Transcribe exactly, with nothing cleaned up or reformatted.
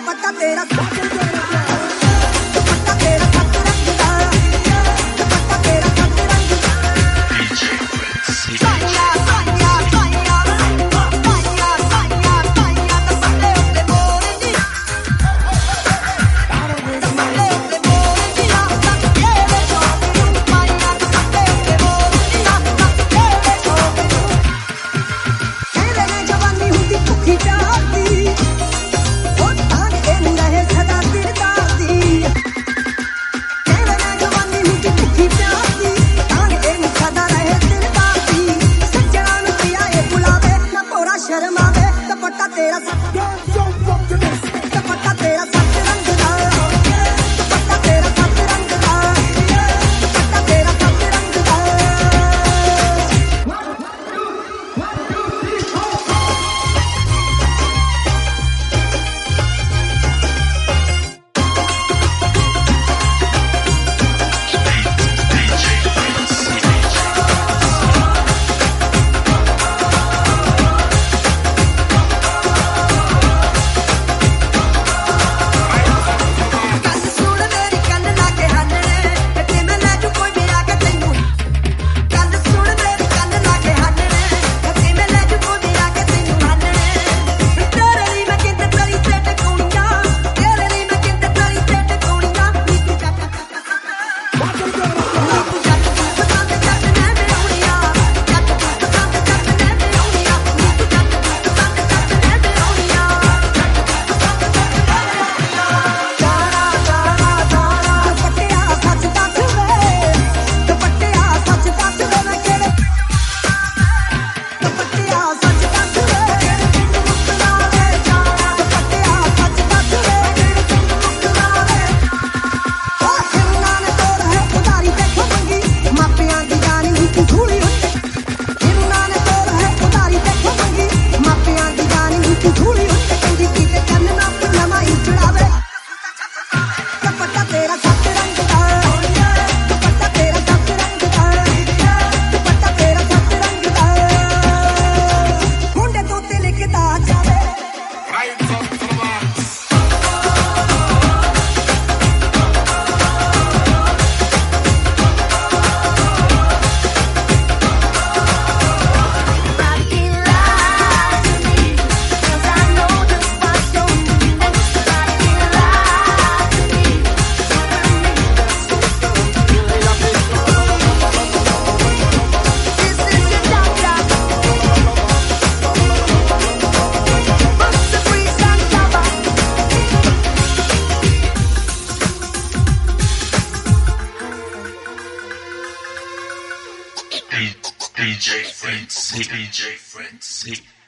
दुपट्टा तेरा दुपट्टा तेरा सत रंग दा दुपट्टा तेरा सत रंग दा साया साया साया साया साया साया दुपट्टे उत्ते मोरनी दुपट्टे उत्ते मोरनी लग के वे शौक नूं पाया दुपट्टे उत्ते मोरनी लग के वे शौक नूं कहंदे ने जवानी हुंदी भुखी प्यासी शर्मावे दुपट्टा तेरा दुपट्टा तेरा सत रंग दा दुपट्टा तेरा सत रंग दा दुपट्टा तेरा सत रंग दा D J Frenzy, D J Frenzy.